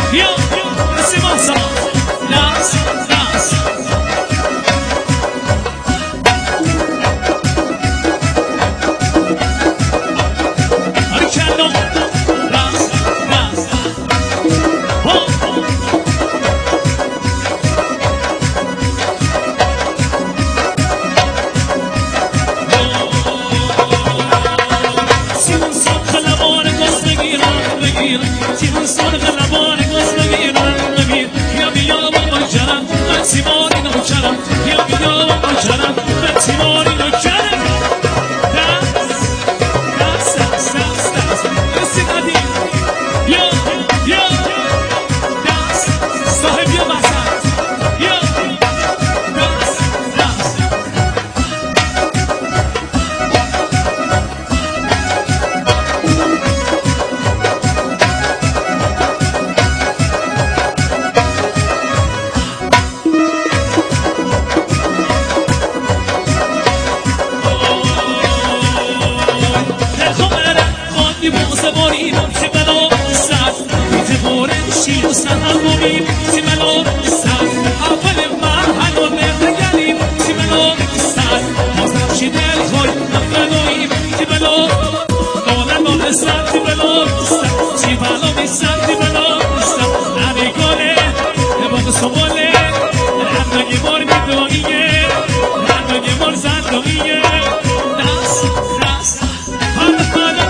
بیا سیمان سا دست دست آره کلم دست دست سیمان سا خلبان گست بگیر بگیر سیمان سا خلبان گست بگیر بگیر بیا بیا با جرم من سیمانی نوکرم بیا بیا با جرم من سیمانی نوکرم دست دست دست دست دستی ندی بیا بیا دست صاحب بیا بسد بیا دست دست شیل و سنم ببین سیملو سر اول مرحل و نگریم سیملو سر بازم شی دل خوی نفلویم سیملو دولم و سر سیملو سر سیملو بی سر سیملو سر نمی گله نباق سواله رندگی بار میدونیه رندگی بار زندگیه دست دست پاله پاله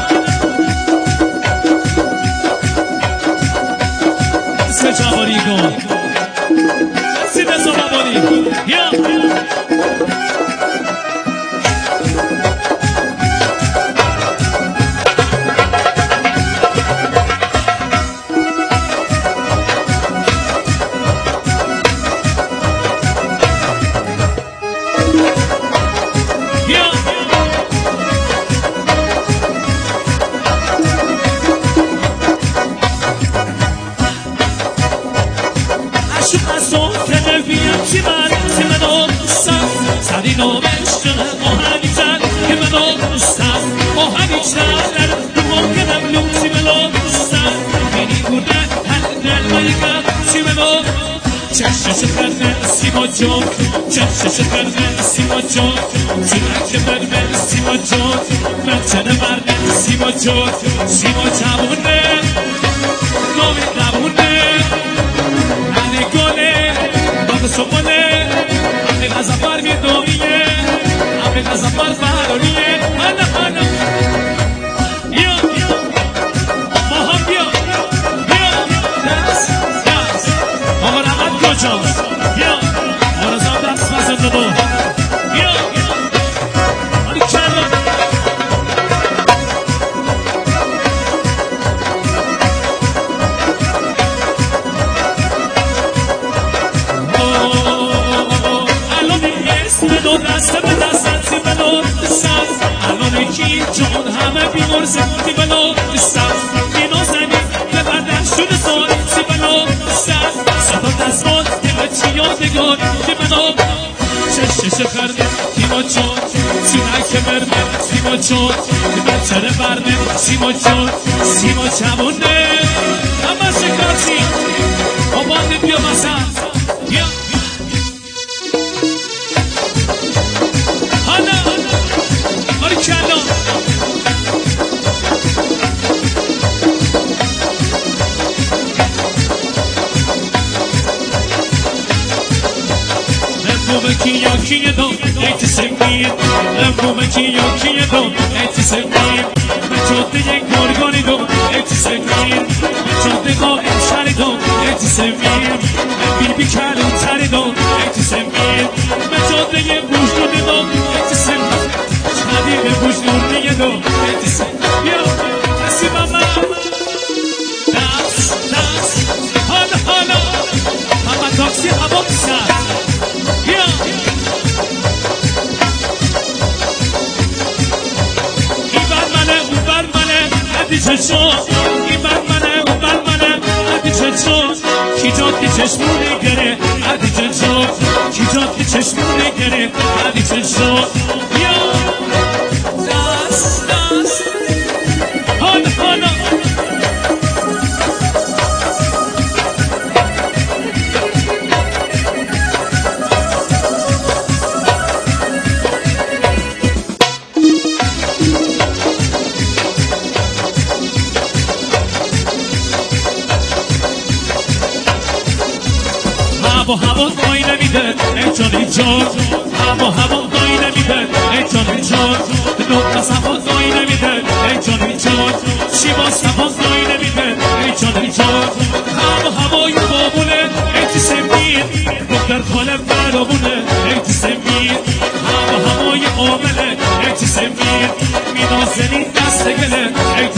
جواری کن سیده سواباری یا سرینو بشتن آهنی زن که منو دوستم آهنی زن رو ممکنم لوسی منو دوستم بینی گوده هر دل مایگم سی منو چشش کرده سیما جون چشش کرده سیما جون چونک برمه سیما جون بچنه برمه سیما جون سیما جوونه نوی نبونه ننی گله باق سمونه همه غزبار میدونیه همه غزبار فرانیه هنه هنه یا ما هم بیا دست دست آقا رقم کجاست بیا آرزان دست بزن دو بیا آنی کلم دو دست به دست سیملو سر الان کی جان همه بیمرزه سیملو سر اینو زنی به بدن شده سال سیملو سر صدا دستان دل چی یادگار سیملو چشش کرده سیما جان سینک مرمه سیما جان بچره برمه سیما جان سیما چمونه همه شکرچی آبانده بیا مسن بیا Kiyye do, eti sevgiyim Ömrüme kiyye do, eti sevgiyim Ben çötte yek morgoni do, eti sevgiyim Ben çötte ko emşari do, eti sevgiyim Ben bilbi kalem tari do, eti sevgiyim Ben çötte yek bujnuni do, eti sevgiyim Şadi ve bujnuniye do, eti sevgiyim Asi mama Das, das, hala hala Mama toksi hava kısa چشم این بر منه اون بر منه عدی چشم کی جاد که چشمونه گره عدی چشم کی جاد که چشمونه گره عدی چشم یا دست دست حالا حالا هوا دایی نمیده ای جانی جان هوا دایی نمیده ای جانی جان نقطه هوا دایی نمیده ای جانی جان شیوا هوا دایی نمیده ای جانی جان هوای بابونه ای تی سمیر دختر خاله برابونه ای تی سمیر هوای آمله ای تی سمیر مینازنی دست گله ای